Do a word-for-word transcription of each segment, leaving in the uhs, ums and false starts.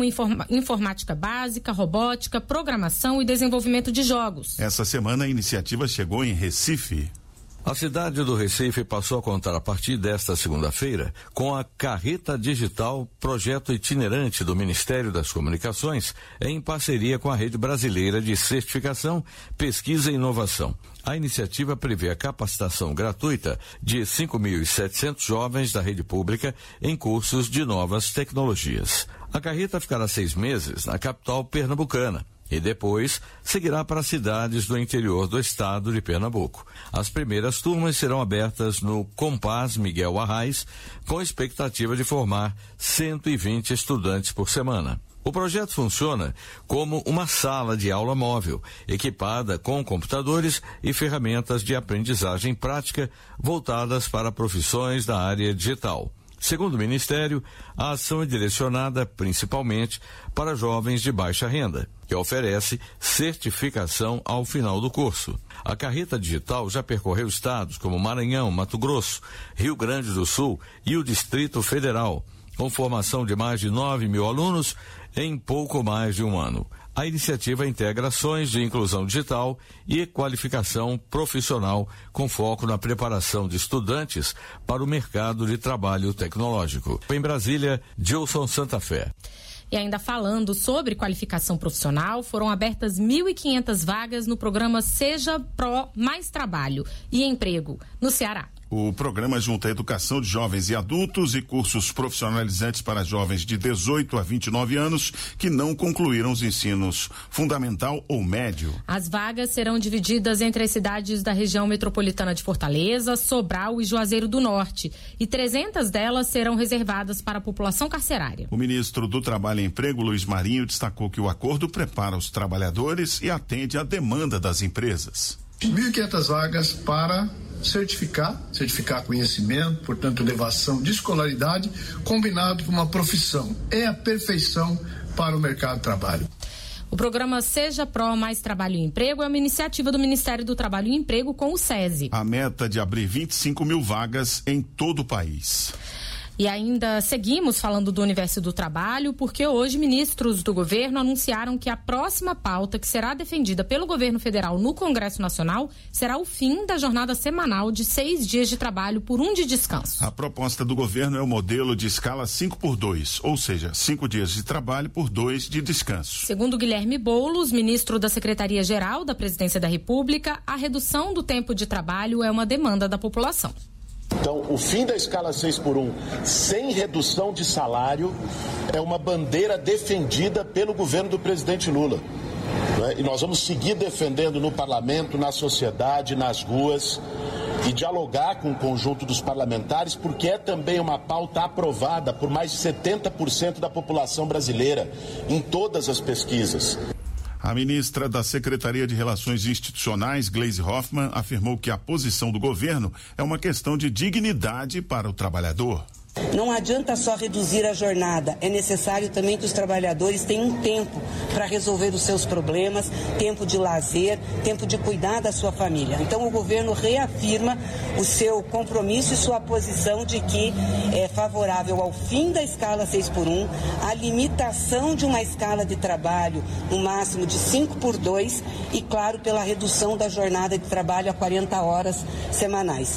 como informa- informática básica, robótica, programação e desenvolvimento de jogos. Essa semana a iniciativa chegou em Recife. A cidade do Recife passou a contar a partir desta segunda-feira com a Carreta Digital, projeto itinerante do Ministério das Comunicações, em parceria com a Rede Brasileira de Certificação, Pesquisa e Inovação. A iniciativa prevê a capacitação gratuita de cinco mil e setecentos jovens da rede pública em cursos de novas tecnologias. A carreta ficará seis meses na capital pernambucana e depois seguirá para cidades do interior do estado de Pernambuco. As primeiras turmas serão abertas no Compaz Miguel Arraes, com expectativa de formar cento e vinte estudantes por semana. O projeto funciona como uma sala de aula móvel, equipada com computadores e ferramentas de aprendizagem prática voltadas para profissões da área digital. Segundo o Ministério, a ação é direcionada principalmente para jovens de baixa renda, que oferece certificação ao final do curso. A Carreta Digital já percorreu estados como Maranhão, Mato Grosso, Rio Grande do Sul e o Distrito Federal, com formação de mais de nove mil alunos em pouco mais de um ano. A iniciativa integra ações de inclusão digital e qualificação profissional com foco na preparação de estudantes para o mercado de trabalho tecnológico. Em Brasília, Gilson Santa Fé. E ainda falando sobre qualificação profissional, foram abertas mil e quinhentas vagas no programa Seja Pro Mais Trabalho e Emprego, no Ceará. O programa junta a educação de jovens e adultos e cursos profissionalizantes para jovens de dezoito a vinte e nove anos que não concluíram os ensinos fundamental ou médio. As vagas serão divididas entre as cidades da região metropolitana de Fortaleza, Sobral e Juazeiro do Norte, e trezentas delas serão reservadas para a população carcerária. O ministro do Trabalho e Emprego, Luiz Marinho, destacou que o acordo prepara os trabalhadores e atende à demanda das empresas. mil e quinhentas vagas para certificar, certificar conhecimento, portanto, elevação de escolaridade, combinado com uma profissão. É a perfeição para o mercado de trabalho. O programa Seja Pro Mais Trabalho e Emprego é uma iniciativa do Ministério do Trabalho e Emprego com o SESI. A meta de abrir vinte e cinco mil vagas em todo o país. E ainda seguimos falando do universo do trabalho, porque hoje ministros do governo anunciaram que a próxima pauta que será defendida pelo governo federal no Congresso Nacional será o fim da jornada semanal de seis dias de trabalho por um de descanso. A proposta do governo é o modelo de escala cinco por dois, ou seja, cinco dias de trabalho por dois de descanso. Segundo Guilherme Boulos, ministro da Secretaria-Geral da Presidência da República, a redução do tempo de trabalho é uma demanda da população. Então, o fim da escala seis por um sem redução de salário é uma bandeira defendida pelo governo do presidente Lula. Né? E nós vamos seguir defendendo no parlamento, na sociedade, nas ruas e dialogar com o conjunto dos parlamentares, porque é também uma pauta aprovada por mais de setenta por cento da população brasileira em todas as pesquisas. A ministra da Secretaria de Relações Institucionais, Gleisi Hoffmann, afirmou que a posição do governo é uma questão de dignidade para o trabalhador. Não adianta só reduzir a jornada, é necessário também que os trabalhadores tenham um tempo para resolver os seus problemas, tempo de lazer, tempo de cuidar da sua família. Então o governo reafirma o seu compromisso e sua posição de que é favorável ao fim da escala seis por um, a limitação de uma escala de trabalho no máximo de cinco por dois e, claro, pela redução da jornada de trabalho a quarenta horas semanais.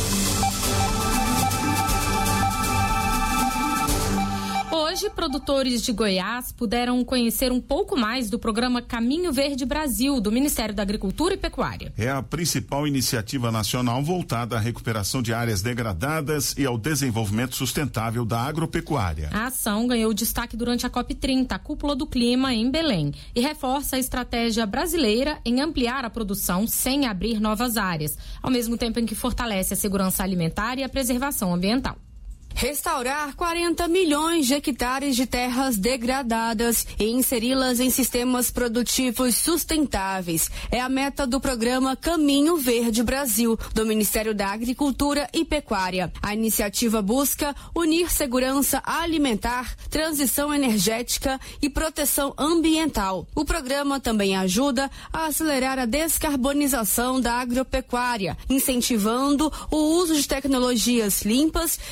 Hoje, produtores de Goiás puderam conhecer um pouco mais do programa Caminho Verde Brasil, do Ministério da Agricultura e Pecuária. É a principal iniciativa nacional voltada à recuperação de áreas degradadas e ao desenvolvimento sustentável da agropecuária. A ação ganhou destaque durante a COP trinta, a Cúpula do Clima, em Belém, e reforça a estratégia brasileira em ampliar a produção sem abrir novas áreas, ao mesmo tempo em que fortalece a segurança alimentar e a preservação ambiental. Restaurar quarenta milhões de hectares de terras degradadas e inseri-las em sistemas produtivos sustentáveis é a meta do programa Caminho Verde Brasil, do Ministério da Agricultura e Pecuária. A iniciativa busca unir segurança alimentar, transição energética e proteção ambiental. O programa também ajuda a acelerar a descarbonização da agropecuária, incentivando o uso de tecnologias limpas e soluções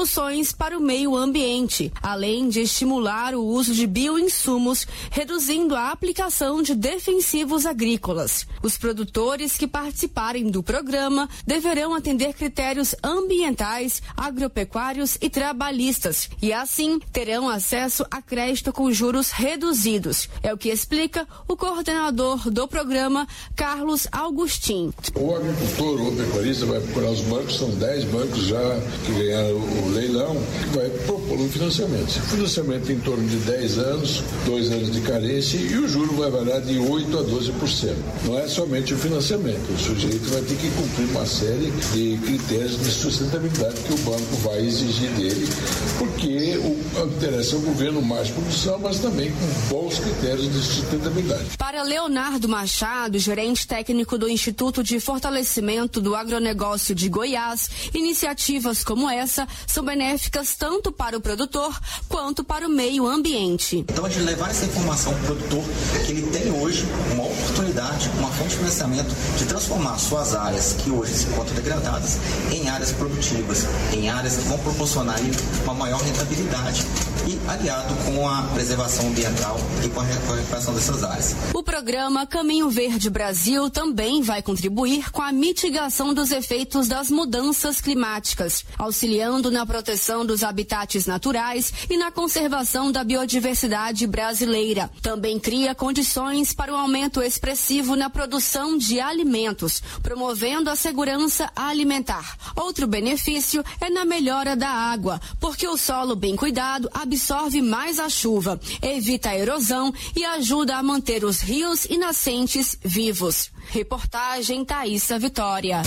soluções para o meio ambiente, além de estimular o uso de bioinsumos, reduzindo a aplicação de defensivos agrícolas. Os produtores que participarem do programa deverão atender critérios ambientais, agropecuários e trabalhistas e, assim, terão acesso a crédito com juros reduzidos. É o que explica o coordenador do programa, Carlos Augustin. O agricultor ou o pecuarista vai procurar os bancos, são dez bancos já que ganharam o leilão, que vai propor um financiamento. O financiamento em torno de dez anos, dois anos de carência, e o juro vai variar de oito a doze por cento. Não é somente o financiamento, o sujeito vai ter que cumprir uma série de critérios de sustentabilidade que o banco vai exigir dele, porque o, interessa ao governo mais produção, mas também com bons critérios de sustentabilidade. Para Leonardo Machado, gerente técnico do Instituto de Fortalecimento do Agronegócio de Goiás, iniciativas como essa são benéficas tanto para o produtor quanto para o meio ambiente. Então, a gente levar essa informação para o produtor, que ele tem hoje uma oportunidade, uma fonte de financiamento de transformar suas áreas que hoje se encontram degradadas em áreas produtivas, em áreas que vão proporcionar uma maior rentabilidade e aliado com a preservação ambiental e com a recuperação dessas áreas. O programa Caminho Verde Brasil também vai contribuir com a mitigação dos efeitos das mudanças climáticas, auxiliando na proteção dos habitats naturais e na conservação da biodiversidade brasileira. Também cria condições para o aumento expressivo na produção de alimentos, promovendo a segurança alimentar. Outro benefício é na melhora da água, porque o solo bem cuidado absorve mais a chuva, evita a erosão e ajuda a manter os rios e nascentes vivos. Reportagem Thaísa Vitória.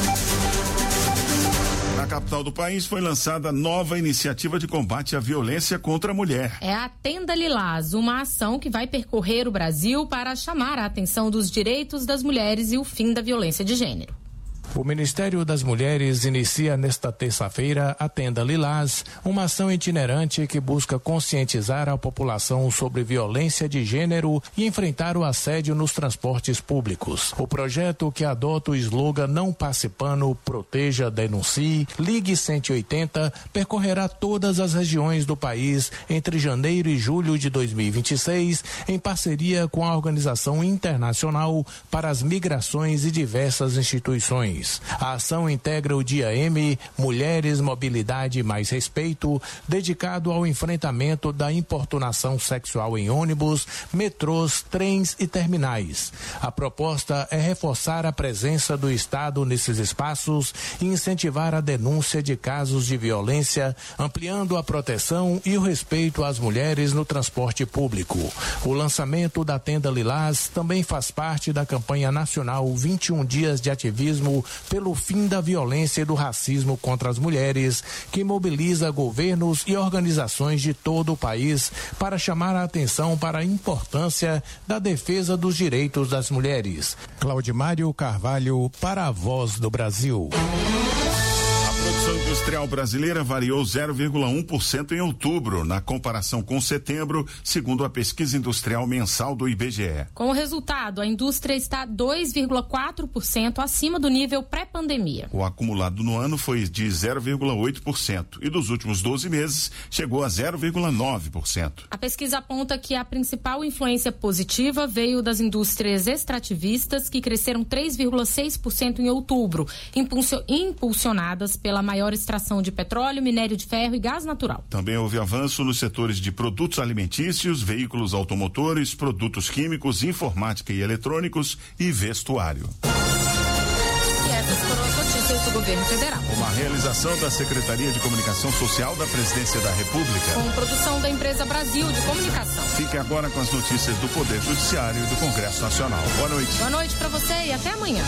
Na capital do país foi lançada nova iniciativa de combate à violência contra a mulher. É a Tenda Lilás, uma ação que vai percorrer o Brasil para chamar a atenção dos direitos das mulheres e o fim da violência de gênero. O Ministério das Mulheres inicia nesta terça-feira a Tenda Lilás, uma ação itinerante que busca conscientizar a população sobre violência de gênero e enfrentar o assédio nos transportes públicos. O projeto, que adota o slogan Não Passe Pano, Proteja, Denuncie, Ligue cento e oitenta, percorrerá todas as regiões do país entre janeiro e julho de dois mil e vinte e seis, em parceria com a Organização Internacional para as Migrações e diversas instituições. A ação integra o Dia M, Mulheres, Mobilidade mais Respeito, dedicado ao enfrentamento da importunação sexual em ônibus, metrôs, trens e terminais. A proposta é reforçar a presença do Estado nesses espaços e incentivar a denúncia de casos de violência, ampliando a proteção e o respeito às mulheres no transporte público. O lançamento da Tenda Lilás também faz parte da campanha nacional vinte e um Dias de Ativismo pelo fim da violência e do racismo contra as mulheres, que mobiliza governos e organizações de todo o país para chamar a atenção para a importância da defesa dos direitos das mulheres. Claudimário Carvalho, para a Voz do Brasil. A produção industrial brasileira variou zero vírgula um por cento em outubro, na comparação com setembro, segundo a pesquisa industrial mensal do I B G E. Com o resultado, a indústria está dois vírgula quatro por cento acima do nível pré-pandemia. O acumulado no ano foi de zero vírgula oito por cento e dos últimos doze meses chegou a zero vírgula nove por cento. A pesquisa aponta que a principal influência positiva veio das indústrias extrativistas, que cresceram três vírgula seis por cento em outubro, impulsionadas pela maior extração de petróleo, minério de ferro e gás natural. Também houve avanço nos setores de produtos alimentícios, veículos automotores, produtos químicos, informática e eletrônicos e vestuário. E essas foram as notícias do governo federal. Uma realização da Secretaria de Comunicação Social da Presidência da República. Com produção da Empresa Brasil de Comunicação. Fique agora com as notícias do Poder Judiciário e do Congresso Nacional. Boa noite. Boa noite para você e até amanhã.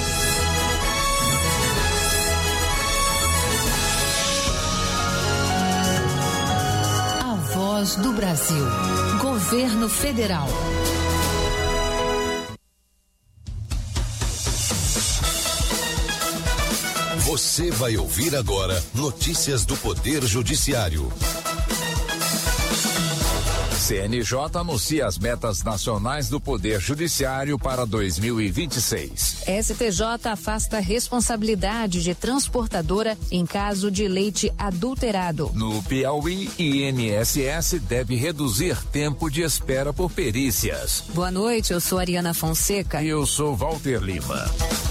Voz do Brasil. Governo Federal. Você vai ouvir agora notícias do Poder Judiciário. C N J anuncia as metas nacionais do Poder Judiciário para dois mil e vinte e seis. S T J afasta a responsabilidade de transportadora em caso de leite adulterado. No Piauí, I N S S deve reduzir tempo de espera por perícias. Boa noite, eu sou Ariana Fonseca. E eu sou Walter Lima.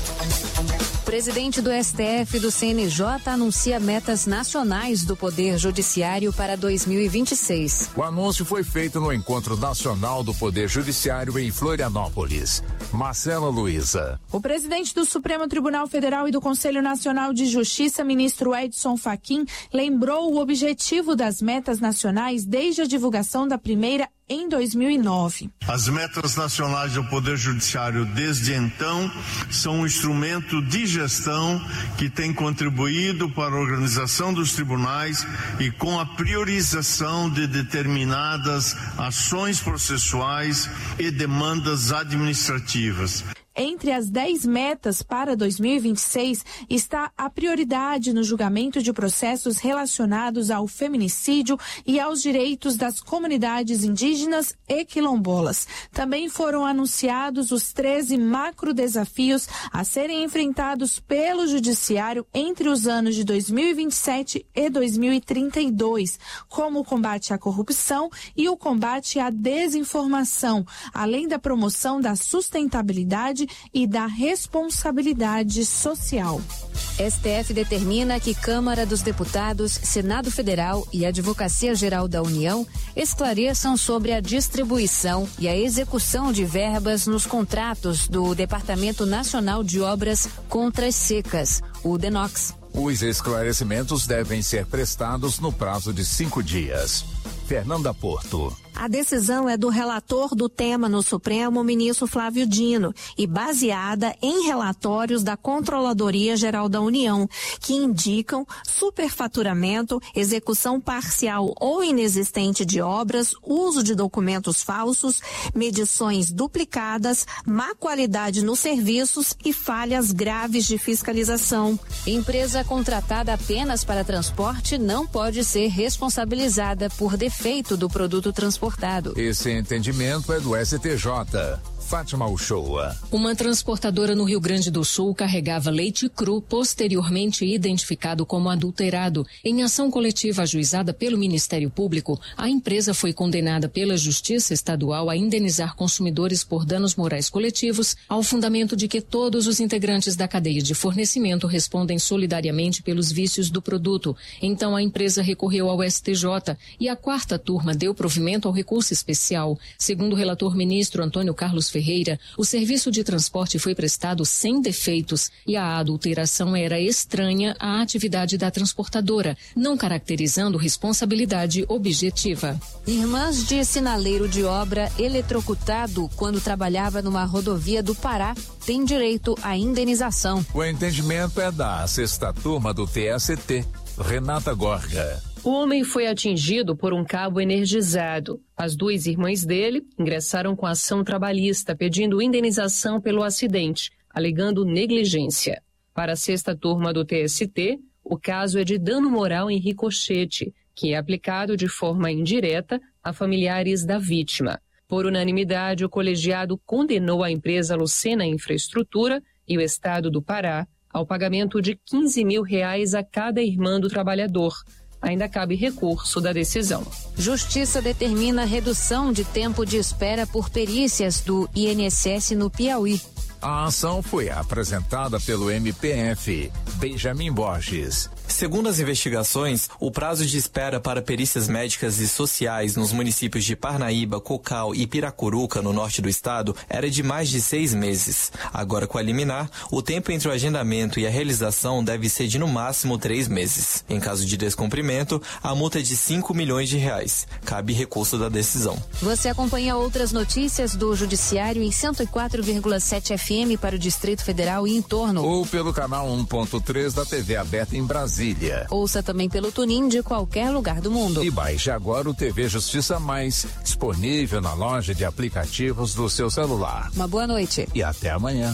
O presidente do S T F e do C N J anuncia metas nacionais do Poder Judiciário para dois mil e vinte e seis. O anúncio foi feito no Encontro Nacional do Poder Judiciário em Florianópolis. Marcela Luiza. O presidente do Supremo Tribunal Federal e do Conselho Nacional de Justiça, ministro Edson Fachin, lembrou o objetivo das metas nacionais desde a divulgação da primeira em dois mil e nove. As metas nacionais do Poder Judiciário desde então são um instrumento de gestão que tem contribuído para a organização dos tribunais e com a priorização de determinadas ações processuais e demandas administrativas. Entre as dez metas para dois mil e vinte e seis está a prioridade no julgamento de processos relacionados ao feminicídio e aos direitos das comunidades indígenas e quilombolas. Também foram anunciados os treze macro desafios a serem enfrentados pelo Judiciário entre os anos de dois mil e vinte e sete e dois mil e trinta e dois, como o combate à corrupção e o combate à desinformação, além da promoção da sustentabilidade e da responsabilidade social. S T F determina que Câmara dos Deputados, Senado Federal e Advocacia Geral da União esclareçam sobre a distribuição e a execução de verbas nos contratos do Departamento Nacional de Obras contra as Secas, o DENOX. Os esclarecimentos devem ser prestados no prazo de cinco dias. Fernanda Porto. A decisão é do relator do tema no Supremo, ministro Flávio Dino, e baseada em relatórios da Controladoria Geral da União, que indicam superfaturamento, execução parcial ou inexistente de obras, uso de documentos falsos, medições duplicadas, má qualidade nos serviços e falhas graves de fiscalização. Empresa contratada apenas para transporte não pode ser responsabilizada por defeito do produto transportado. Esse entendimento é do S T J. Fátima Uchoa. Uma transportadora no Rio Grande do Sul carregava leite cru, posteriormente identificado como adulterado. Em ação coletiva ajuizada pelo Ministério Público, a empresa foi condenada pela Justiça Estadual a indenizar consumidores por danos morais coletivos, ao fundamento de que todos os integrantes da cadeia de fornecimento respondem solidariamente pelos vícios do produto. Então a empresa recorreu ao S T J e a quarta turma deu provimento ao recurso especial. Segundo o relator ministro Antônio Carlos Ferreira, Ferreira, o serviço de transporte foi prestado sem defeitos e a adulteração era estranha à atividade da transportadora, não caracterizando responsabilidade objetiva. Irmãs de sinaleiro de obra eletrocutado quando trabalhava numa rodovia do Pará têm direito à indenização. O entendimento é da sexta turma do T S T, Renata Gorga. O homem foi atingido por um cabo energizado. As duas irmãs dele ingressaram com ação trabalhista pedindo indenização pelo acidente, alegando negligência. Para a sexta turma do T S T, o caso é de dano moral em ricochete, que é aplicado de forma indireta a familiares da vítima. Por unanimidade, o colegiado condenou a empresa Lucena Infraestrutura e o Estado do Pará ao pagamento de quinze mil reais a cada irmã do trabalhador. Ainda cabe recurso da decisão. Justiça determina redução de tempo de espera por perícias do I N S S no Piauí. A ação foi apresentada pelo M P F, Benjamin Borges. Segundo as investigações, o prazo de espera para perícias médicas e sociais nos municípios de Parnaíba, Cocal e Piracuruca, no norte do estado, era de mais de seis meses. Agora, com a liminar, o tempo entre o agendamento e a realização deve ser de no máximo três meses. Em caso de descumprimento, a multa é de cinco milhões de reais. Cabe recurso da decisão. Você acompanha outras notícias do Judiciário em cento e quatro vírgula sete F M para o Distrito Federal e em torno. Ou pelo canal um ponto três da T V aberta em Brasília. Ouça também pelo TuneIn de qualquer lugar do mundo. E baixe agora o T V Justiça Mais, disponível na loja de aplicativos do seu celular. Uma boa noite. E até amanhã.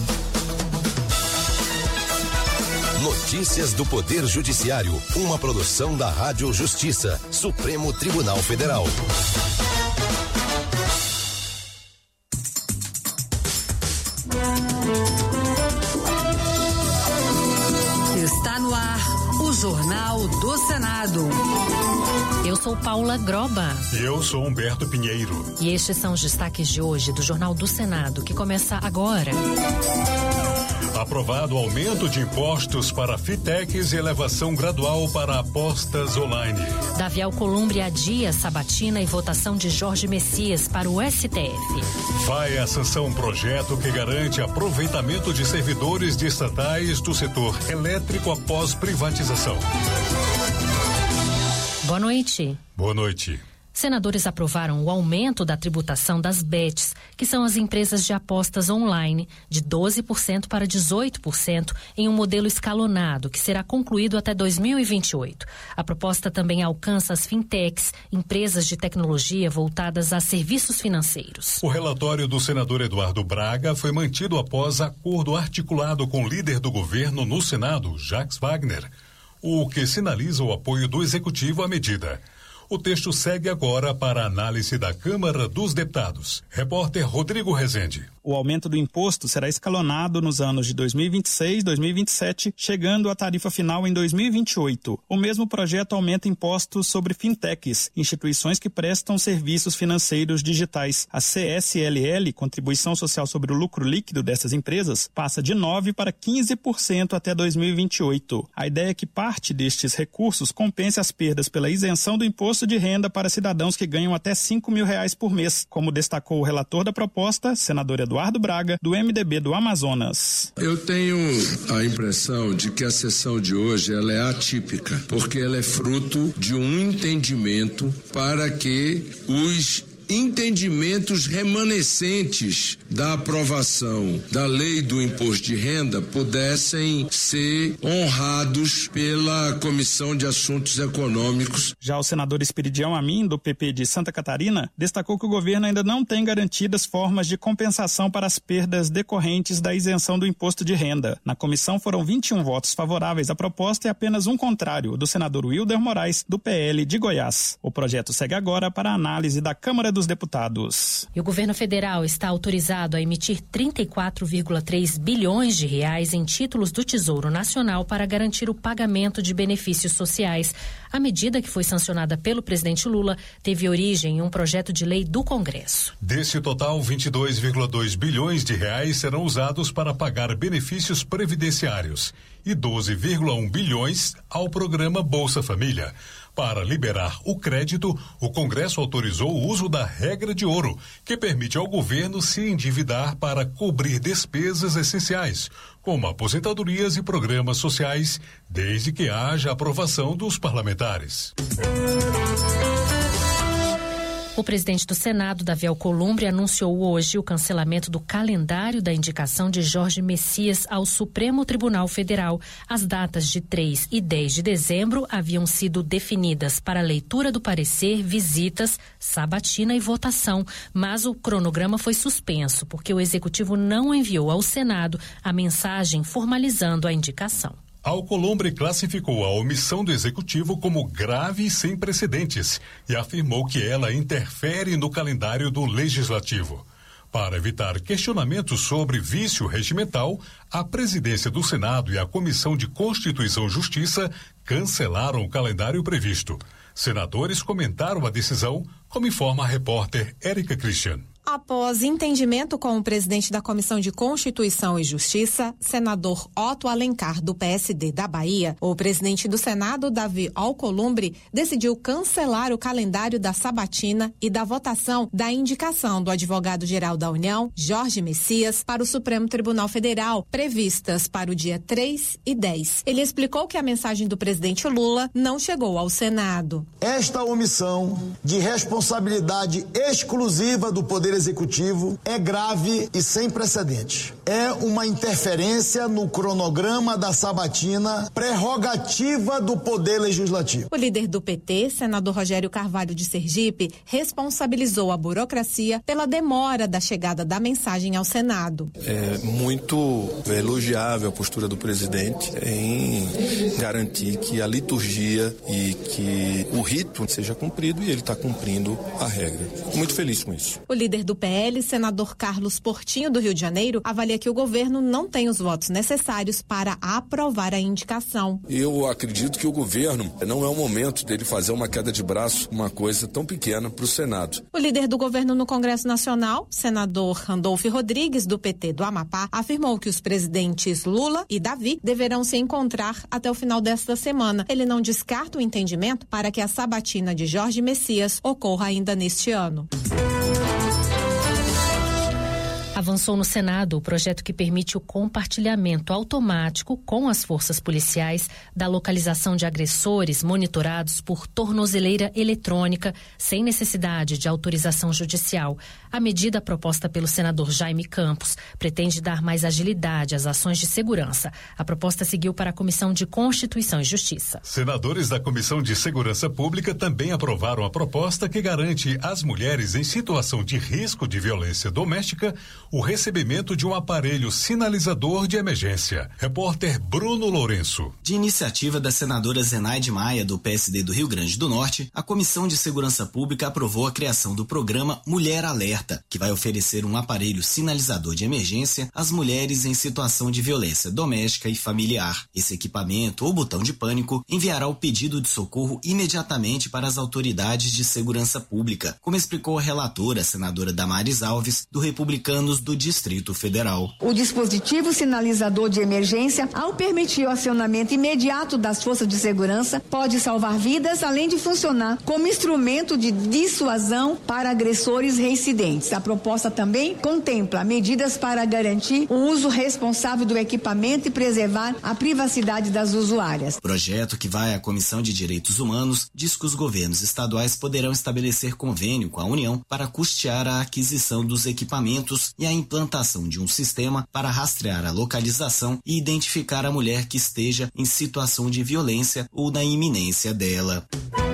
Notícias do Poder Judiciário, uma produção da Rádio Justiça, Supremo Tribunal Federal. Jornal do Senado. Eu sou Paula Groba. E eu sou Humberto Pinheiro. E estes são os destaques de hoje do Jornal do Senado, que começa agora. Aprovado aumento de impostos para fintechs e elevação gradual para apostas online. Davi Alcolumbre adia sabatina e votação de Jorge Messias para o S T F. Vai a sanção um projeto que garante aproveitamento de servidores de estatais do setor elétrico após privatização. Boa noite. Boa noite. Senadores aprovaram o aumento da tributação das bets, que são as empresas de apostas online, de doze por cento para dezoito por cento em um modelo escalonado, que será concluído até dois mil e vinte e oito. A proposta também alcança as fintechs, empresas de tecnologia voltadas a serviços financeiros. O relatório do senador Eduardo Braga foi mantido após acordo articulado com o líder do governo no Senado, Jacques Wagner, o que sinaliza o apoio do Executivo à medida. O texto segue agora para a análise da Câmara dos Deputados. Repórter Rodrigo Rezende. O aumento do imposto será escalonado nos anos de dois mil e vinte e seis e dois mil e vinte e sete, chegando à tarifa final em dois mil e vinte e oito. O mesmo projeto aumenta impostos sobre fintechs, instituições que prestam serviços financeiros digitais. A C S L L, Contribuição Social sobre o Lucro Líquido dessas empresas, passa de nove por cento para quinze por cento até dois mil e vinte e oito. A ideia é que parte destes recursos compense as perdas pela isenção do imposto de renda para cidadãos que ganham até cinco mil reais por mês, como destacou o relator da proposta, senador Eduardo Braga, do M D B do Amazonas. Eu tenho a impressão de que a sessão de hoje ela é atípica, porque ela é fruto de um entendimento para que os entendimentos remanescentes da aprovação da lei do imposto de renda pudessem ser honrados pela Comissão de Assuntos Econômicos. Já o senador Esperidião Amin, do P P de Santa Catarina, destacou que o governo ainda não tem garantidas formas de compensação para as perdas decorrentes da isenção do imposto de renda. Na comissão foram vinte e um votos favoráveis à proposta e apenas um contrário, o do senador Wilder Moraes, do P L de Goiás. O projeto segue agora para a análise da Câmara dos Deputados. E o governo federal está autorizado a emitir trinta e quatro vírgula três bilhões de reais em títulos do Tesouro Nacional para garantir o pagamento de benefícios sociais. A medida, que foi sancionada pelo presidente Lula, teve origem em um projeto de lei do Congresso. Desse total, vinte e dois vírgula dois bilhões de reais serão usados para pagar benefícios previdenciários e doze vírgula um bilhões ao programa Bolsa Família. Para liberar o crédito, o Congresso autorizou o uso da regra de ouro, que permite ao governo se endividar para cobrir despesas essenciais, como aposentadorias e programas sociais, desde que haja aprovação dos parlamentares. O presidente do Senado, Davi Alcolumbre, anunciou hoje o cancelamento do calendário da indicação de Jorge Messias ao Supremo Tribunal Federal. As datas de três e dez de dezembro haviam sido definidas para leitura do parecer, visitas, sabatina e votação, mas o cronograma foi suspenso porque o Executivo não enviou ao Senado a mensagem formalizando a indicação. Alcolumbre classificou a omissão do Executivo como grave e sem precedentes e afirmou que ela interfere no calendário do Legislativo. Para evitar questionamentos sobre vício regimental, a presidência do Senado e a Comissão de Constituição e Justiça cancelaram o calendário previsto. Senadores comentaram a decisão, como informa a repórter Érica Christian. Após entendimento com o presidente da Comissão de Constituição e Justiça, senador Otto Alencar, do P S D da Bahia, o presidente do Senado, Davi Alcolumbre, decidiu cancelar o calendário da sabatina e da votação da indicação do advogado-geral da União, Jorge Messias, para o Supremo Tribunal Federal, previstas para o dia três e dez. Ele explicou que a mensagem do presidente Lula não chegou ao Senado. Esta omissão de responsabilidade exclusiva do Poder Executivo é grave e sem precedentes. É uma interferência no cronograma da sabatina, prerrogativa do Poder Legislativo. O líder do P T, senador Rogério Carvalho de Sergipe, responsabilizou a burocracia pela demora da chegada da mensagem ao Senado. É muito elogiável a postura do presidente em garantir que a liturgia e que o rito seja cumprido, e ele está cumprindo a regra. Fico muito feliz com isso. O líder do do P L, senador Carlos Portinho, do Rio de Janeiro, avalia que o governo não tem os votos necessários para aprovar a indicação. Eu acredito que o governo não é o momento dele fazer uma queda de braço, uma coisa tão pequena para o Senado. O líder do governo no Congresso Nacional, senador Randolfo Rodrigues, do P T do Amapá, afirmou que os presidentes Lula e Davi deverão se encontrar até o final desta semana. Ele não descarta o entendimento para que a sabatina de Jorge Messias ocorra ainda neste ano. Avançou no Senado o projeto que permite o compartilhamento automático com as forças policiais da localização de agressores monitorados por tornozeleira eletrônica, sem necessidade de autorização judicial. A medida proposta pelo senador Jaime Campos pretende dar mais agilidade às ações de segurança. A proposta seguiu para a Comissão de Constituição e Justiça. Senadores da Comissão de Segurança Pública também aprovaram a proposta que garante às mulheres em situação de risco de violência doméstica o recebimento de um aparelho sinalizador de emergência. Repórter Bruno Lourenço. De iniciativa da senadora Zenaide Maia, do P S D do Rio Grande do Norte, a Comissão de Segurança Pública aprovou a criação do programa Mulher Alerta, que vai oferecer um aparelho sinalizador de emergência às mulheres em situação de violência doméstica e familiar. Esse equipamento ou botão de pânico enviará o pedido de socorro imediatamente para as autoridades de segurança pública, como explicou a relatora, a senadora Damares Alves, do Republicanos do Distrito Federal. O dispositivo sinalizador de emergência, ao permitir o acionamento imediato das forças de segurança, pode salvar vidas, além de funcionar como instrumento de dissuasão para agressores reincidentes. A proposta também contempla medidas para garantir o uso responsável do equipamento e preservar a privacidade das usuárias. O projeto, que vai à Comissão de Direitos Humanos, diz que os governos estaduais poderão estabelecer convênio com a União para custear a aquisição dos equipamentos e a implantação de um sistema para rastrear a localização e identificar a mulher que esteja em situação de violência ou na iminência dela.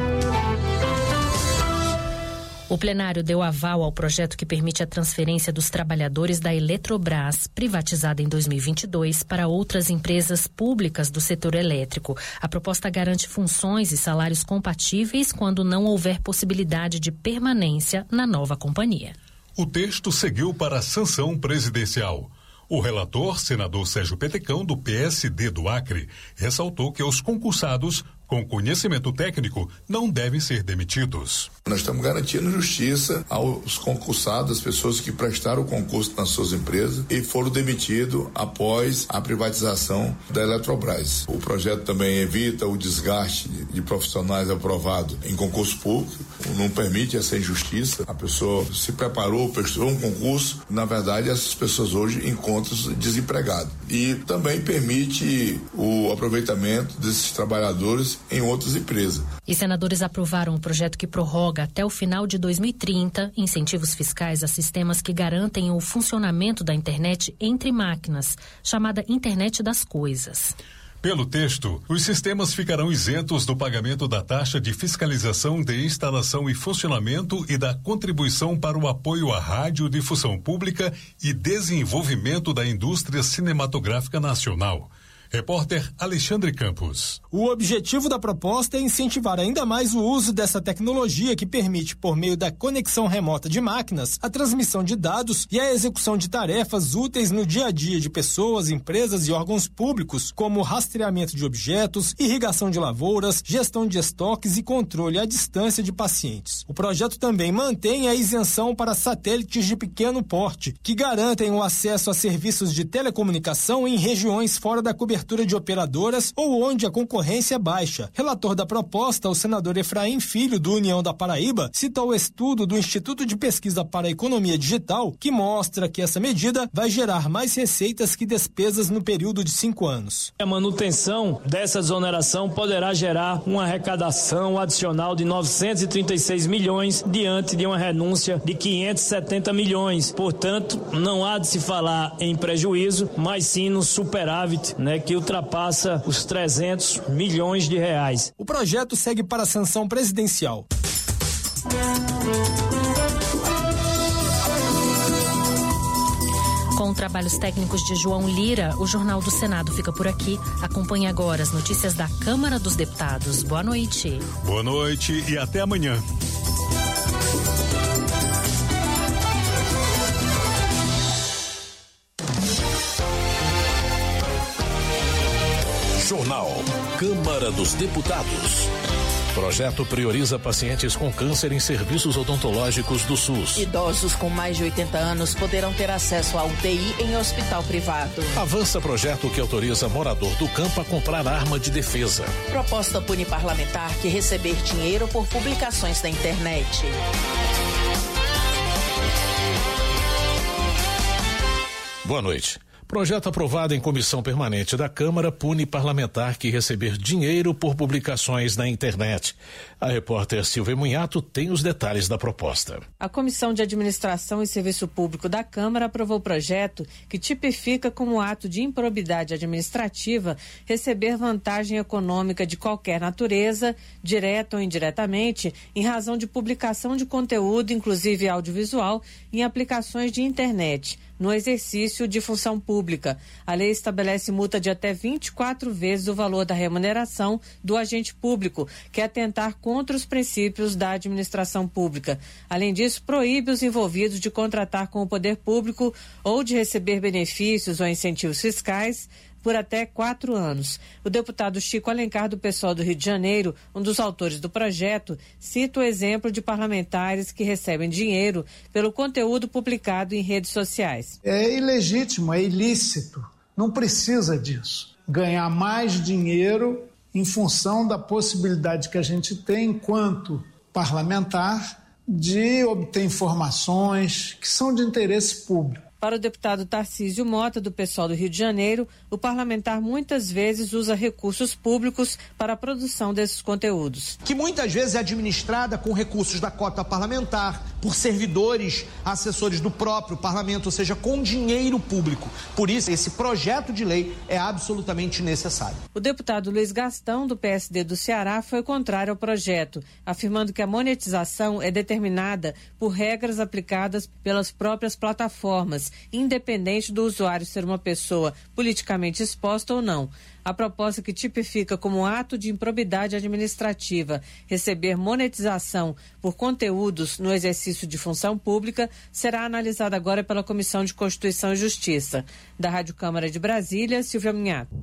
O plenário deu aval ao projeto que permite a transferência dos trabalhadores da Eletrobras, privatizada em dois mil e vinte e dois, para outras empresas públicas do setor elétrico. A proposta garante funções e salários compatíveis quando não houver possibilidade de permanência na nova companhia. O texto seguiu para a sanção presidencial. O relator, senador Sérgio Petecão, do P S D do Acre, ressaltou que os concursados com conhecimento técnico não devem ser demitidos. Nós estamos garantindo justiça aos concursados, às pessoas que prestaram o concurso nas suas empresas e foram demitidos após a privatização da Eletrobras. O projeto também evita o desgaste de profissionais aprovados em concurso público, não permite essa injustiça. A pessoa se preparou, prestou um concurso, na verdade essas pessoas hoje encontram-se desempregadas. E também permite o aproveitamento desses trabalhadores em outras empresas. E senadores aprovaram um projeto que prorroga até o final de dois mil e trinta incentivos fiscais a sistemas que garantem o funcionamento da internet entre máquinas, chamada Internet das Coisas. Pelo texto, os sistemas ficarão isentos do pagamento da taxa de fiscalização de instalação e funcionamento e da contribuição para o apoio à radiodifusão pública e desenvolvimento da indústria cinematográfica nacional. Repórter Alexandre Campos. O objetivo da proposta é incentivar ainda mais o uso dessa tecnologia que permite, por meio da conexão remota de máquinas, a transmissão de dados e a execução de tarefas úteis no dia a dia de pessoas, empresas e órgãos públicos, como rastreamento de objetos, irrigação de lavouras, gestão de estoques e controle à distância de pacientes. O projeto também mantém a isenção para satélites de pequeno porte, que garantem o acesso a serviços de telecomunicação em regiões fora da cobertura de operadoras ou onde a concorrência é baixa. Relator da proposta, o senador Efraim Filho, do União da Paraíba, citou o estudo do Instituto de Pesquisa para a Economia Digital, que mostra que essa medida vai gerar mais receitas que despesas no período de cinco anos. A manutenção dessa exoneração poderá gerar uma arrecadação adicional de novecentos e trinta e seis milhões diante de uma renúncia de quinhentos e setenta milhões. Portanto, não há de se falar em prejuízo, mas sim no superávit, né, que ultrapassa os trezentos milhões de reais. O projeto segue para a sanção presidencial. Com trabalhos técnicos de João Lira, o Jornal do Senado fica por aqui. Acompanhe agora as notícias da Câmara dos Deputados. Boa noite. Boa noite e até amanhã. Câmara dos Deputados. Projeto prioriza pacientes com câncer em serviços odontológicos do SUS. Idosos com mais de oitenta anos poderão ter acesso a U T I em hospital privado. Avança projeto que autoriza morador do campo a comprar arma de defesa. Proposta pune parlamentar que receber dinheiro por publicações na internet. Boa noite. Projeto aprovado em comissão permanente da Câmara pune parlamentar que receber dinheiro por publicações na internet. A repórter Silvia Munhato tem os detalhes da proposta. A Comissão de Administração e Serviço Público da Câmara aprovou o projeto que tipifica como ato de improbidade administrativa receber vantagem econômica de qualquer natureza, direta ou indiretamente, em razão de publicação de conteúdo, inclusive audiovisual, em aplicações de internet, no exercício de função pública. A lei estabelece multa de até vinte e quatro vezes o valor da remuneração do agente público, que é atentar contra os princípios da administração pública. Além disso, proíbe os envolvidos de contratar com o poder público ou de receber benefícios ou incentivos fiscais por até quatro anos. O deputado Chico Alencar, do PSOL do Rio de Janeiro, um dos autores do projeto, cita o exemplo de parlamentares que recebem dinheiro pelo conteúdo publicado em redes sociais. É ilegítimo, é ilícito. Não precisa disso. Ganhar mais dinheiro em função da possibilidade que a gente tem, enquanto parlamentar, de obter informações que são de interesse público. Para o deputado Tarcísio Mota, do PSOL do Rio de Janeiro, o parlamentar muitas vezes usa recursos públicos para a produção desses conteúdos. Que muitas vezes é administrada com recursos da cota parlamentar, por servidores, assessores do próprio parlamento, ou seja, com dinheiro público. Por isso, esse projeto de lei é absolutamente necessário. O deputado Luiz Gastão, do P S D do Ceará, foi contrário ao projeto, afirmando que a monetização é determinada por regras aplicadas pelas próprias plataformas, independente do usuário ser uma pessoa politicamente exposta ou não. A proposta que tipifica como ato de improbidade administrativa receber monetização por conteúdos no exercício de função pública será analisada agora pela Comissão de Constituição e Justiça. Da Rádio Câmara de Brasília, Silvia Minhato.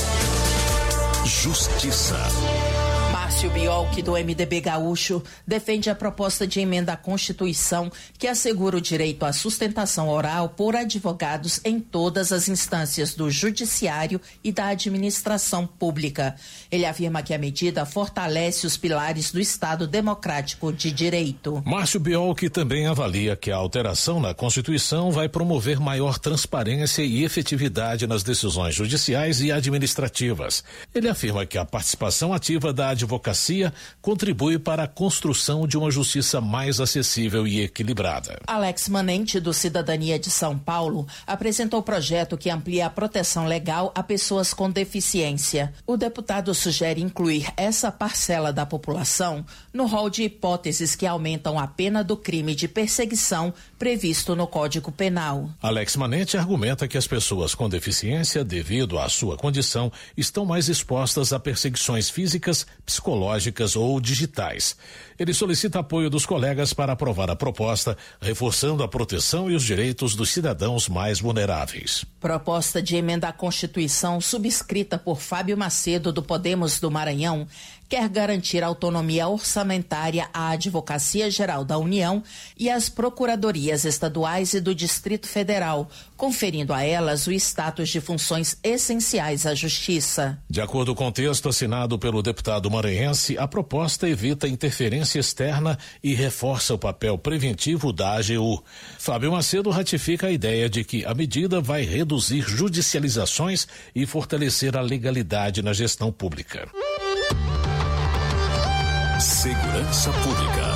Justiça. Márcio Biolk, do M D B Gaúcho, defende a proposta de emenda à Constituição que assegura o direito à sustentação oral por advogados em todas as instâncias do Judiciário e da administração pública. Ele afirma que a medida fortalece os pilares do Estado democrático de direito. Márcio Biolk também avalia que a alteração na Constituição vai promover maior transparência e efetividade nas decisões judiciais e administrativas. Ele afirma que a participação ativa da advocacia contribui para a construção de uma justiça mais acessível e equilibrada. Alex Manente, do Cidadania de São Paulo, apresentou o projeto que amplia a proteção legal a pessoas com deficiência. O deputado sugere incluir essa parcela da população no rol de hipóteses que aumentam a pena do crime de perseguição previsto no Código Penal. Alex Manente argumenta que as pessoas com deficiência, devido à sua condição, estão mais expostas a perseguições físicas, psicológicas ou digitais. Ele solicita apoio dos colegas para aprovar a proposta, reforçando a proteção e os direitos dos cidadãos mais vulneráveis. Proposta de emenda à Constituição subscrita por Fábio Macedo, do Podemos do Maranhão, quer garantir autonomia orçamentária à Advocacia Geral da União e às procuradorias estaduais e do Distrito Federal, conferindo a elas o status de funções essenciais à Justiça. De acordo com o texto assinado pelo deputado maranhense, a proposta evita interferência externa e reforça o papel preventivo da A G U. Fábio Macedo ratifica a ideia de que a medida vai reduzir judicializações e fortalecer a legalidade na gestão pública. Segurança Pública.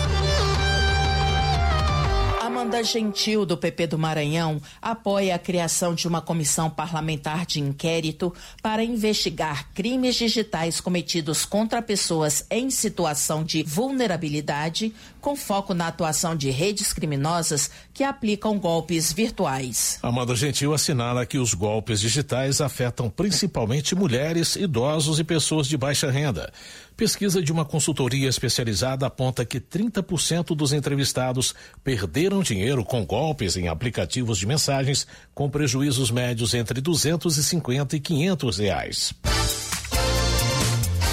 Amanda Gentil, do P P do Maranhão, apoia a criação de uma comissão parlamentar de inquérito para investigar crimes digitais cometidos contra pessoas em situação de vulnerabilidade, com foco na atuação de redes criminosas que aplicam golpes virtuais. Amanda Gentil assinala que os golpes digitais afetam principalmente mulheres, idosos e pessoas de baixa renda. Pesquisa de uma consultoria especializada aponta que trinta por cento dos entrevistados perderam dinheiro com golpes em aplicativos de mensagens, com prejuízos médios entre duzentos e cinquenta e quinhentos reais.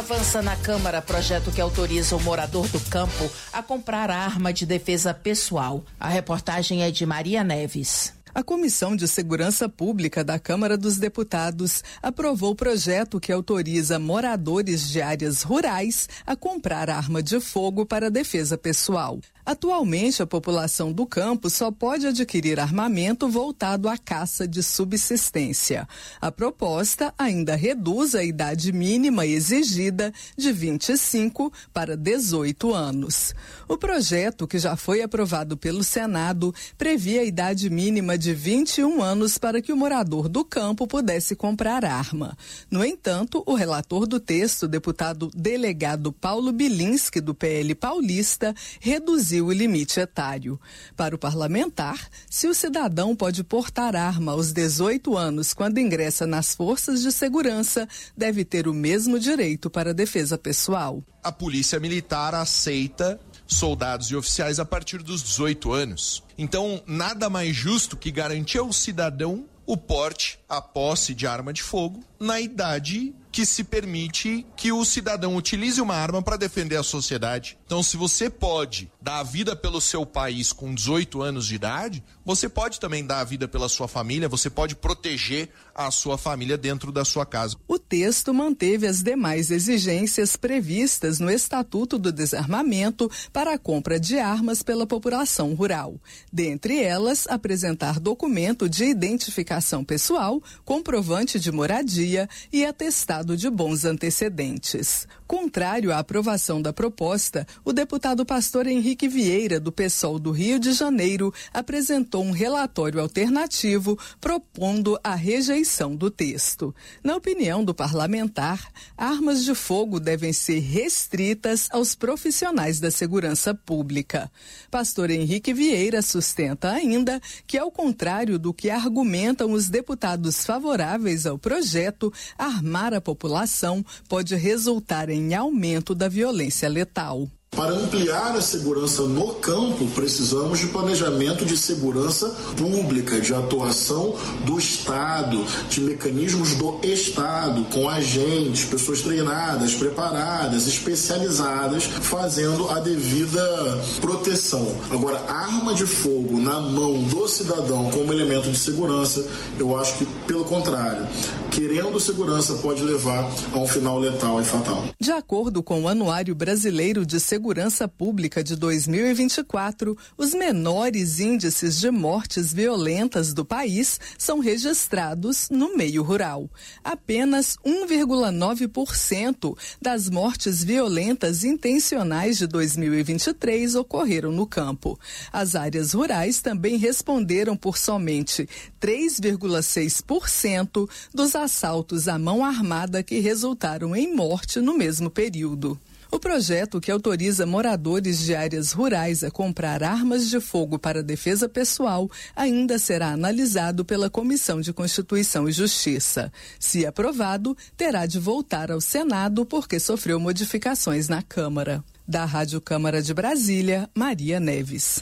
Avança na Câmara projeto que autoriza o morador do campo a comprar arma de defesa pessoal. A reportagem é de Maria Neves. A Comissão de Segurança Pública da Câmara dos Deputados aprovou o projeto que autoriza moradores de áreas rurais a comprar arma de fogo para defesa pessoal. Atualmente, a população do campo só pode adquirir armamento voltado à caça de subsistência. A proposta ainda reduz a idade mínima exigida de vinte e cinco para dezoito anos. O projeto, que já foi aprovado pelo Senado, previa a idade mínima de vinte e um anos para que o morador do campo pudesse comprar arma. No entanto, o relator do texto, deputado delegado Paulo Bilinski, do P L paulista, reduziu o limite etário. Para o parlamentar, se o cidadão pode portar arma aos dezoito anos quando ingressa nas forças de segurança, deve ter o mesmo direito para a defesa pessoal. A polícia militar aceita soldados e oficiais a partir dos dezoito anos. Então, nada mais justo que garantir ao cidadão o porte, a posse de arma de fogo na idade que se permite que o cidadão utilize uma arma para defender a sociedade. Então, se você pode dar a vida pelo seu país com dezoito anos de idade, você pode também dar a vida pela sua família, você pode proteger a sua família dentro da sua casa. O texto manteve as demais exigências previstas no Estatuto do Desarmamento para a compra de armas pela população rural. Dentre elas, apresentar documento de identificação pessoal, comprovante de moradia e atestado de bons antecedentes. Contrário à aprovação da proposta, o deputado pastor Henrique Vieira, do PSOL do Rio de Janeiro, apresentou um relatório alternativo propondo a rejeição do texto. Na opinião do parlamentar, armas de fogo devem ser restritas aos profissionais da segurança pública. Pastor Henrique Vieira sustenta ainda que, ao contrário do que argumentam os deputados favoráveis ao projeto, armar a população pode resultar em aumento da violência letal. Para ampliar a segurança no campo, precisamos de planejamento de segurança pública, de atuação do Estado, de mecanismos do Estado, com agentes, pessoas treinadas, preparadas, especializadas, fazendo a devida proteção. Agora, arma de fogo na mão do cidadão como elemento de segurança, eu acho que, pelo contrário, querendo segurança pode levar a um final letal e fatal. De acordo com o Anuário Brasileiro de Segurança Segurança Pública de dois mil e vinte e quatro, os menores índices de mortes violentas do país são registrados no meio rural. Apenas um vírgula nove por cento das mortes violentas intencionais de dois mil e vinte e três ocorreram no campo. As áreas rurais também responderam por somente três vírgula seis por cento dos assaltos à mão armada que resultaram em morte no mesmo período. O projeto, que autoriza moradores de áreas rurais a comprar armas de fogo para defesa pessoal, ainda será analisado pela Comissão de Constituição e Justiça. Se aprovado, terá de voltar ao Senado porque sofreu modificações na Câmara. Da Rádio Câmara de Brasília, Maria Neves.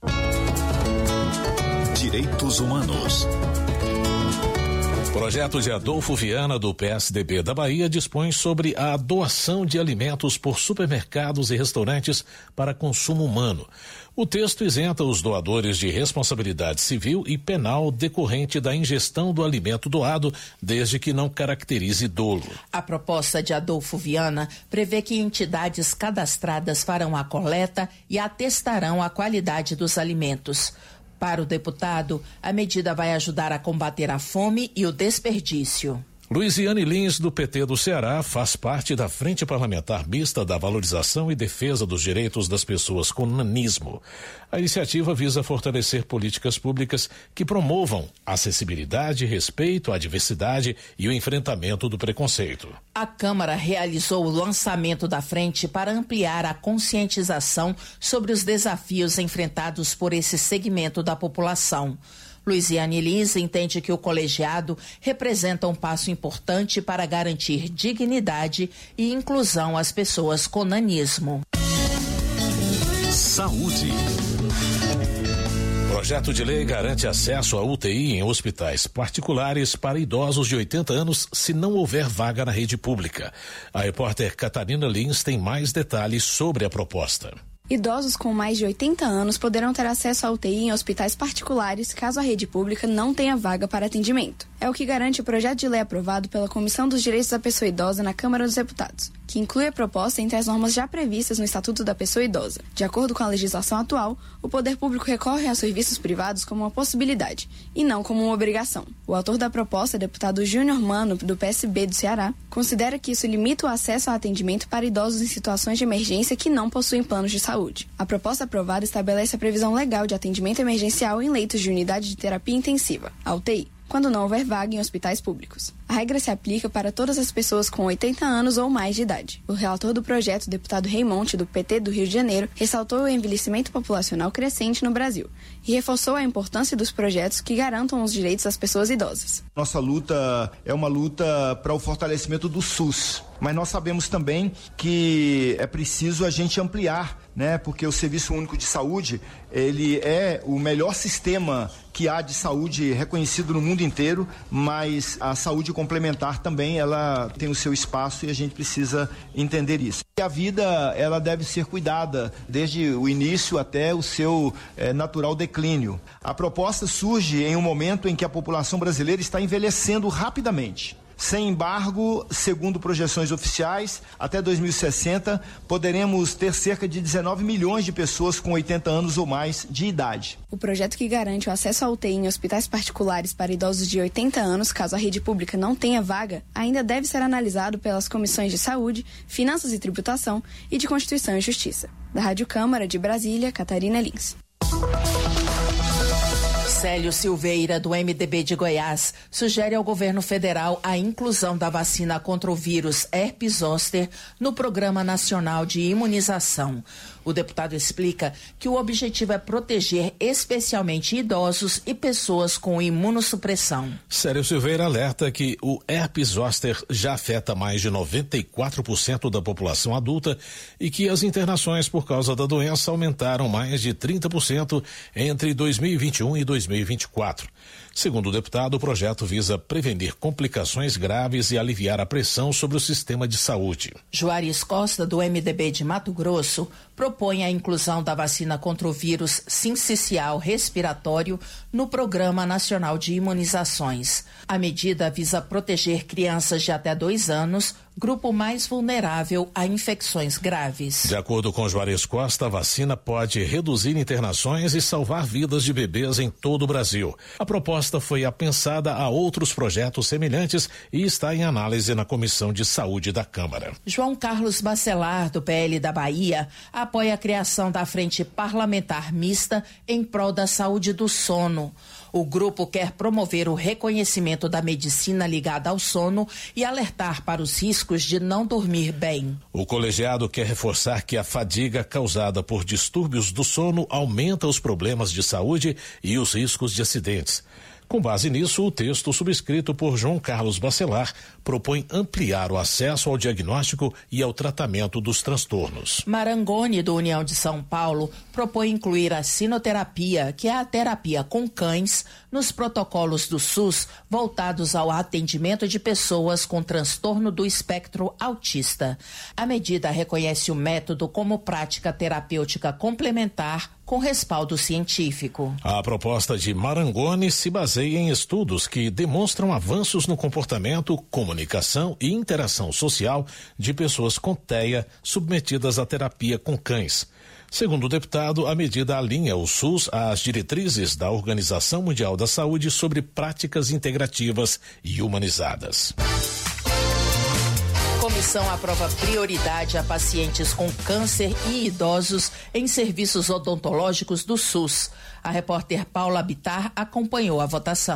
Direitos Humanos. Projeto de Adolfo Viana, do P S D B da Bahia, dispõe sobre a doação de alimentos por supermercados e restaurantes para consumo humano. O texto isenta os doadores de responsabilidade civil e penal decorrente da ingestão do alimento doado, desde que não caracterize dolo. A proposta de Adolfo Viana prevê que entidades cadastradas farão a coleta e atestarão a qualidade dos alimentos. Para o deputado, a medida vai ajudar a combater a fome e o desperdício. Luiziane Lins, do P T do Ceará, faz parte da Frente Parlamentar Mista da Valorização e Defesa dos Direitos das Pessoas com Nanismo. A iniciativa visa fortalecer políticas públicas que promovam acessibilidade, respeito à diversidade e o enfrentamento do preconceito. A Câmara realizou o lançamento da frente para ampliar a conscientização sobre os desafios enfrentados por esse segmento da população. Luiziane Lins entende que o colegiado representa um passo importante para garantir dignidade e inclusão às pessoas com nanismo. Saúde. Projeto de lei garante acesso a U T I em hospitais particulares para idosos de oitenta anos se não houver vaga na rede pública. A repórter Catarina Lins tem mais detalhes sobre a proposta. Idosos com mais de oitenta anos poderão ter acesso à U T I em hospitais particulares caso a rede pública não tenha vaga para atendimento. É o que garante o projeto de lei aprovado pela Comissão dos Direitos da Pessoa Idosa na Câmara dos Deputados, que inclui a proposta entre as normas já previstas no Estatuto da Pessoa Idosa. De acordo com a legislação atual, o poder público recorre a serviços privados como uma possibilidade e não como uma obrigação. O autor da proposta, deputado Júnior Mano, do P S B do Ceará, considera que isso limita o acesso ao atendimento para idosos em situações de emergência que não possuem planos de saúde. A proposta aprovada estabelece a previsão legal de atendimento emergencial em leitos de unidade de terapia intensiva, a U T I, quando não houver vaga em hospitais públicos. A regra se aplica para todas as pessoas com oitenta anos ou mais de idade. O relator do projeto, deputado Raimonte, do P T do Rio de Janeiro, ressaltou o envelhecimento populacional crescente no Brasil e reforçou a importância dos projetos que garantam os direitos das pessoas idosas. Nossa luta é uma luta para o fortalecimento do SUS, mas nós sabemos também que é preciso a gente ampliar, né? Porque o Serviço Único de Saúde, ele é o melhor sistema que há de saúde reconhecido no mundo inteiro, mas a saúde complementar também, ela tem o seu espaço e a gente precisa entender isso. E a vida, ela deve ser cuidada desde o início até o seu é, natural declínio. A proposta surge em um momento em que a população brasileira está envelhecendo rapidamente. Sem embargo, segundo projeções oficiais, até dois mil e sessenta, poderemos ter cerca de dezenove milhões de pessoas com oitenta anos ou mais de idade. O projeto que garante o acesso à U T I em hospitais particulares para idosos de oitenta anos, caso a rede pública não tenha vaga, ainda deve ser analisado pelas comissões de Saúde, Finanças e Tributação e de Constituição e Justiça. Da Rádio Câmara de Brasília, Catarina Lins. Célio Silveira, do M D B de Goiás, sugere ao governo federal a inclusão da vacina contra o vírus herpes zoster no Programa Nacional de Imunização. O deputado explica que o objetivo é proteger especialmente idosos e pessoas com imunossupressão. Célio Silveira alerta que o herpes zoster já afeta mais de noventa e quatro por cento da população adulta e que as internações por causa da doença aumentaram mais de trinta por cento entre dois mil e vinte e um e dois mil e vinte e quatro. Segundo o deputado, o projeto visa prevenir complicações graves e aliviar a pressão sobre o sistema de saúde. Juarez Costa, do M D B de Mato Grosso, propõe a inclusão da vacina contra o vírus sincicial respiratório no Programa Nacional de Imunizações. A medida visa proteger crianças de até dois anos, grupo mais vulnerável a infecções graves. De acordo com Juarez Costa, a vacina pode reduzir internações e salvar vidas de bebês em todo o Brasil. A proposta foi apensada a outros projetos semelhantes e está em análise na Comissão de Saúde da Câmara. João Carlos Bacelar, do P L da Bahia, apoia a criação da Frente Parlamentar Mista em prol da saúde do sono. O grupo quer promover o reconhecimento da medicina ligada ao sono e alertar para os riscos de não dormir bem. O colegiado quer reforçar que a fadiga causada por distúrbios do sono aumenta os problemas de saúde e os riscos de acidentes. Com base nisso, o texto subscrito por João Carlos Bacelar propõe ampliar o acesso ao diagnóstico e ao tratamento dos transtornos. Marangoni, do União de São Paulo, propõe incluir a sinoterapia, que é a terapia com cães, nos protocolos do SUS voltados ao atendimento de pessoas com transtorno do espectro autista. A medida reconhece o método como prática terapêutica complementar com respaldo científico. A proposta de Marangoni se baseia em estudos que demonstram avanços no comportamento, comunicação e interação social de pessoas com T E A submetidas à terapia com cães. Segundo o deputado, a medida alinha o SUS às diretrizes da Organização Mundial da Saúde sobre práticas integrativas e humanizadas. Comissão aprova prioridade a pacientes com câncer e idosos em serviços odontológicos do SUS. A repórter Paula Bittar acompanhou a votação.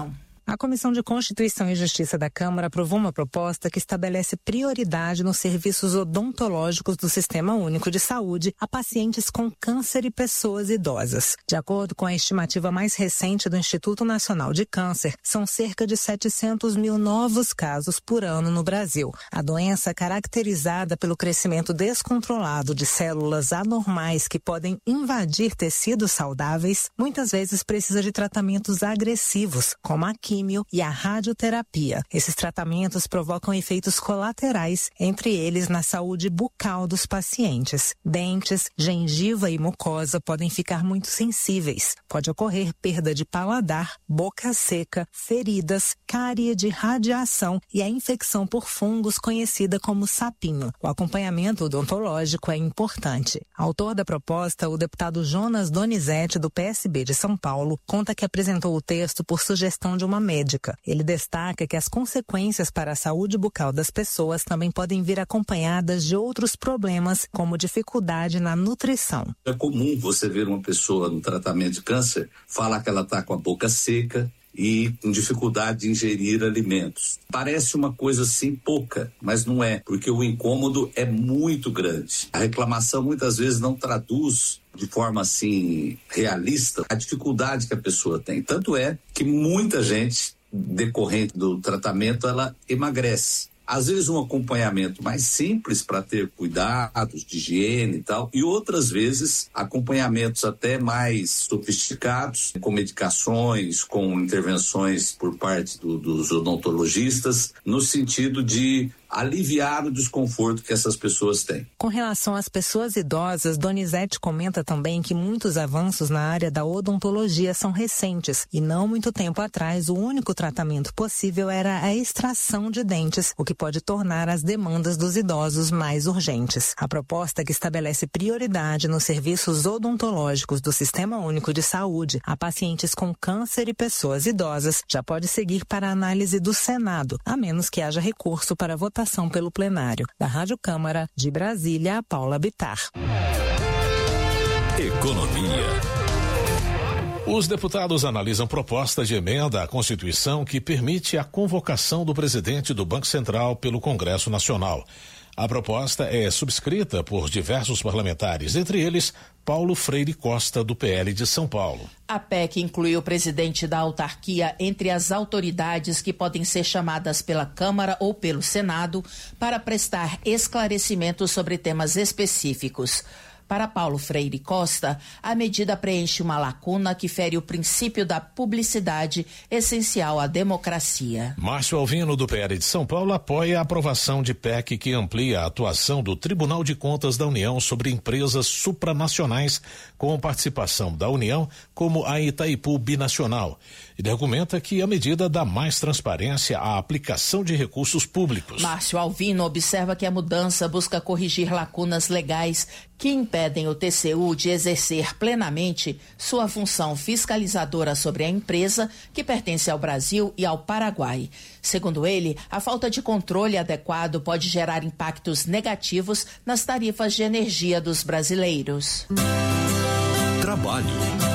A Comissão de Constituição e Justiça da Câmara aprovou uma proposta que estabelece prioridade nos serviços odontológicos do Sistema Único de Saúde a pacientes com câncer e pessoas idosas. De acordo com a estimativa mais recente do Instituto Nacional de Câncer, são cerca de setecentos mil novos casos por ano no Brasil. A doença, caracterizada pelo crescimento descontrolado de células anormais que podem invadir tecidos saudáveis, muitas vezes precisa de tratamentos agressivos, como a quimio e a radioterapia. Esses tratamentos provocam efeitos colaterais, entre eles na saúde bucal dos pacientes. Dentes, gengiva e mucosa podem ficar muito sensíveis. Pode ocorrer perda de paladar, boca seca, feridas, cárie de radiação e a infecção por fungos conhecida como sapinho. O acompanhamento odontológico é importante. Autor da proposta, o deputado Jonas Donizete, do P S B de São Paulo, conta que apresentou o texto por sugestão de uma médica. Ele destaca que as consequências para a saúde bucal das pessoas também podem vir acompanhadas de outros problemas, como dificuldade na nutrição. É comum você ver uma pessoa no tratamento de câncer falar que ela está com a boca seca e com dificuldade de ingerir alimentos. Parece uma coisa assim pouca, mas não é, porque o incômodo é muito grande. A reclamação muitas vezes não traduz de forma assim realista a dificuldade que a pessoa tem. Tanto é que muita gente, decorrente do tratamento, ela emagrece. Às vezes um acompanhamento mais simples para ter cuidados de higiene e tal, e outras vezes acompanhamentos até mais sofisticados, com medicações, com intervenções por parte do, dos odontologistas, no sentido de aliviar o desconforto que essas pessoas têm. Com relação às pessoas idosas, Donizete comenta também que muitos avanços na área da odontologia são recentes e não muito tempo atrás o único tratamento possível era a extração de dentes, o que pode tornar as demandas dos idosos mais urgentes. A proposta, que estabelece prioridade nos serviços odontológicos do Sistema Único de Saúde a pacientes com câncer e pessoas idosas, já pode seguir para a análise do Senado, a menos que haja recurso para votação pelo plenário. Da Rádio Câmara, de Brasília, Paula Bittar. Economia. Os deputados analisam proposta de emenda à Constituição que permite a convocação do presidente do Banco Central pelo Congresso Nacional. A proposta é subscrita por diversos parlamentares, entre eles Paulo Freire Costa, do P L de São Paulo. A P E C inclui o presidente da autarquia entre as autoridades que podem ser chamadas pela Câmara ou pelo Senado para prestar esclarecimentos sobre temas específicos. Para Paulo Freire Costa, a medida preenche uma lacuna que fere o princípio da publicidade essencial à democracia. Márcio Alvino, do P L de São Paulo, apoia a aprovação de P E C que amplia a atuação do Tribunal de Contas da União sobre empresas supranacionais com participação da União, como a Itaipu Binacional. Ele argumenta que a medida dá mais transparência à aplicação de recursos públicos. Márcio Alvino observa que a mudança busca corrigir lacunas legais que impedem o T C U de exercer plenamente sua função fiscalizadora sobre a empresa, que pertence ao Brasil e ao Paraguai. Segundo ele, a falta de controle adequado pode gerar impactos negativos nas tarifas de energia dos brasileiros. Trabalho.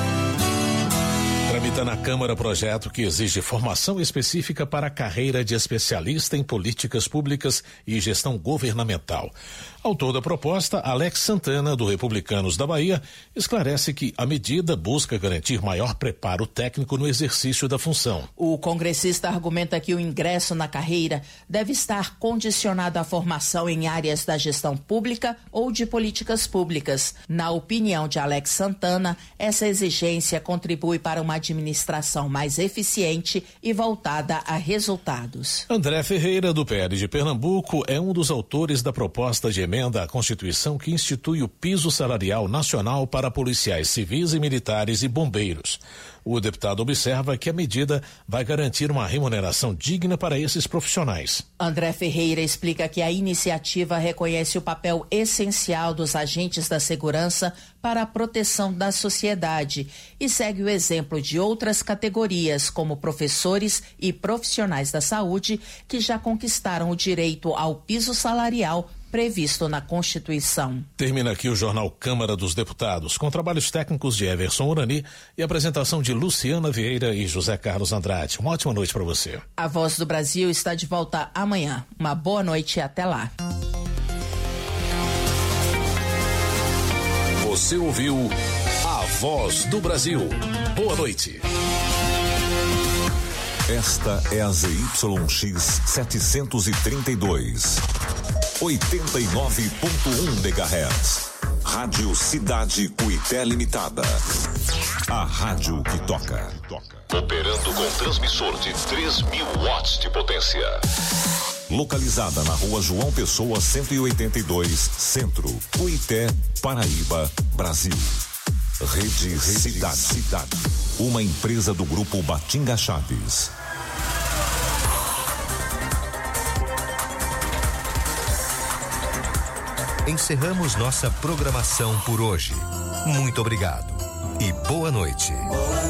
Tramita na Câmara projeto que exige formação específica para a carreira de especialista em políticas públicas e gestão governamental. Autor da proposta, Alex Santana, do Republicanos da Bahia, esclarece que a medida busca garantir maior preparo técnico no exercício da função. O congressista argumenta que o ingresso na carreira deve estar condicionado à formação em áreas da gestão pública ou de políticas públicas. Na opinião de Alex Santana, essa exigência contribui para uma administração mais eficiente e voltada a resultados. André Ferreira, do P L de Pernambuco, é um dos autores da proposta de emenda à Constituição que institui o piso salarial nacional para policiais civis e militares e bombeiros. O deputado observa que a medida vai garantir uma remuneração digna para esses profissionais. André Ferreira explica que a iniciativa reconhece o papel essencial dos agentes da segurança para a proteção da sociedade e segue o exemplo de outras categorias, como professores e profissionais da saúde, que já conquistaram o direito ao piso salarial previsto na Constituição. Termina aqui o Jornal Câmara dos Deputados, com trabalhos técnicos de Everson Urani e apresentação de Luciana Vieira e José Carlos Andrade. Uma ótima noite para você. A Voz do Brasil está de volta amanhã. Uma boa noite e até lá. Você ouviu A Voz do Brasil. Boa noite. Esta é a Z Y X setecentos e trinta e dois, oitenta e nove ponto um megahertz. Rádio Cidade Cuité Limitada. A rádio que toca. Operando com transmissor de três mil watts de potência. Localizada na Rua João Pessoa cento e oitenta e dois, Centro, Cuité, Paraíba, Brasil. Rede, Rede Cidade. Cidade. Uma empresa do Grupo Batinga Chaves. Encerramos nossa programação por hoje. Muito obrigado e boa noite.